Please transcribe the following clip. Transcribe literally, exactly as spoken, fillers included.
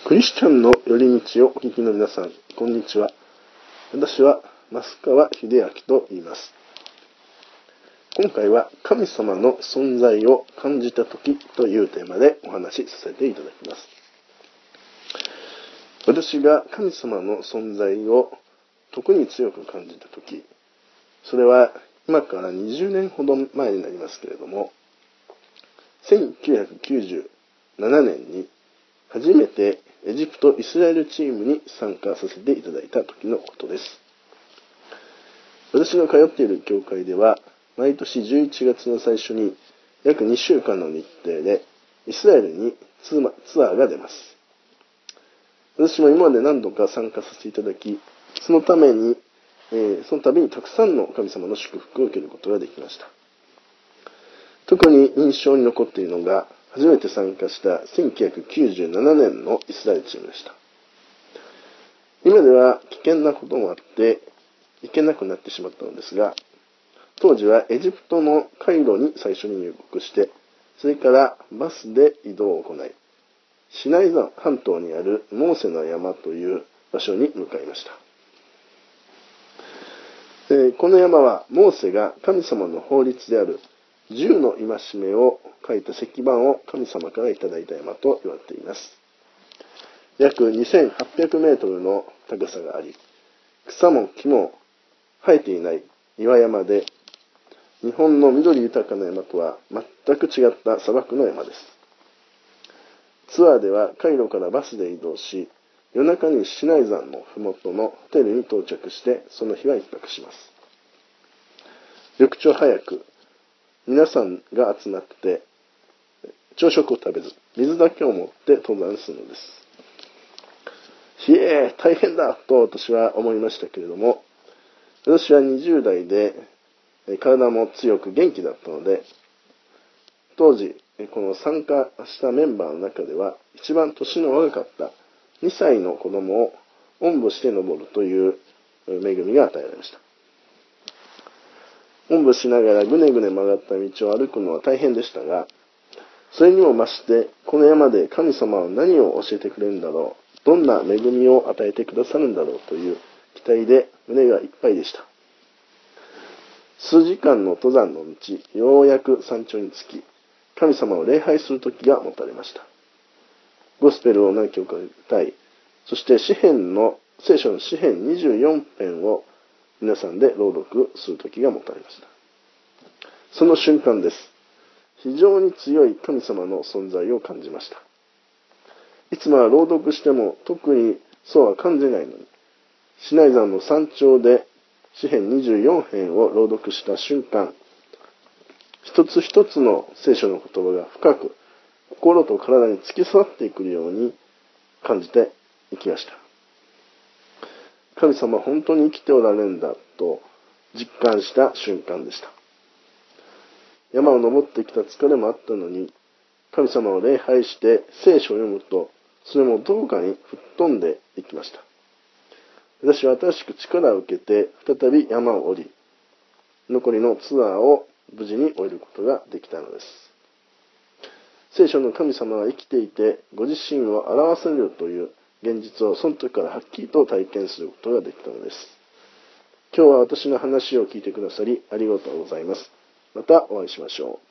クリスチャンの寄り道をお聞きの皆さん、こんにちは。私は増川秀明と言います。今回は神様の存在を感じたときというテーマでお話しさせていただきます。私が神様の存在を特に強く感じたとき、それは今からにじゅうねんほど前になりますけれども、せんきゅうひゃくきゅうじゅうななねんに初めてエジプト・イスラエルチームに参加させていただいた時のことです。私が通っている教会では、毎年じゅういちがつの最初に約にしゅうかんの日程でイスラエルにツアーが出ます。私も今まで何度か参加させていただき、そのために、えー、その度にたくさんの神様の祝福を受けることができました。特に印象に残っているのが、初めて参加したせんきゅうひゃくきゅうじゅうななねんのイスラエルチームでした。今では危険なこともあって行けなくなってしまったのですが、当時はエジプトのカイロに最初に入国して、それからバスで移動を行い、シナイ半島にあるモーセの山という場所に向かいました。でこの山はモーセが神様の法律であるじゅうの戒めを書いた石板を神様からいただいた山と言われています。約にせんはっぴゃくメートルの高さがあり、草も木も生えていない岩山で、日本の緑豊かな山とは全く違った砂漠の山です。ツアーではカイロからバスで移動し、夜中にシナイ山のふもとのホテルに到着して、その日は一泊します。翌朝早く、皆さんが集まって朝食を食べず水だけを持って登山するのです。ひえー大変だと私は思いましたけれども、私はにじゅう代で体も強く元気だったので、当時この参加したメンバーの中では一番年の若かったにさいの子供をおんぶして登るという恵みが与えられました。おんぶしながらぐねぐね曲がった道を歩くのは大変でしたが、それにも増してこの山で神様は何を教えてくれるんだろう、どんな恵みを与えてくださるんだろうという期待で胸がいっぱいでした。数時間の登山の道、ようやく山頂に着き、神様を礼拝する時が持たれました。ゴスペルを何曲か歌い、そして詩編の聖書の詩編にじゅうよんぺんを皆さんで朗読する時が持たれました。その瞬間です。非常に強い神様の存在を感じました。いつもは朗読しても特にそうは感じないのに、シナイ山の山頂で詩編にじゅうよん編を朗読した瞬間、一つ一つの聖書の言葉が深く心と体に突き刺さっていくように感じていきました。神様は本当に生きておられるんだと実感した瞬間でした。山を登ってきた疲れもあったのに、神様を礼拝して聖書を読むと、それもどこかに吹っ飛んでいきました。私は新しく力を受けて再び山を降り、残りのツアーを無事に終えることができたのです。聖書の神様は生きていてご自身を表されるという現実をその時からはっきりと体験することができたのです。今日は私の話を聞いてくださりありがとうございます。またお会いしましょう。